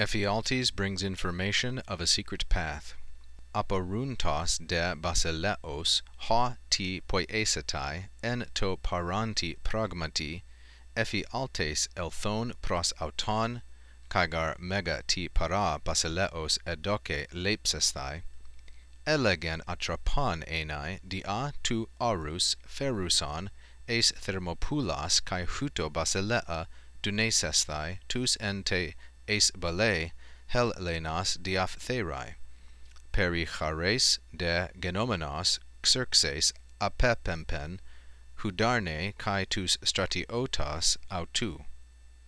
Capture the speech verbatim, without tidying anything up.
Ephialtes brings information of a secret path. Aporuntos de basileos ha ti poiesetai en to paranti pragmati Ephialtes elthon pros auton kagar mega ti para basileos edoke leipsesthai elegen atrapon enai dia tu arus feruson eis thermopoulas kai huto basilea dunesesthai tus en te eis balei hel lenas diaphtherai perichares de genomenos xerxes apepempen hudarne kai tus stratiotas autou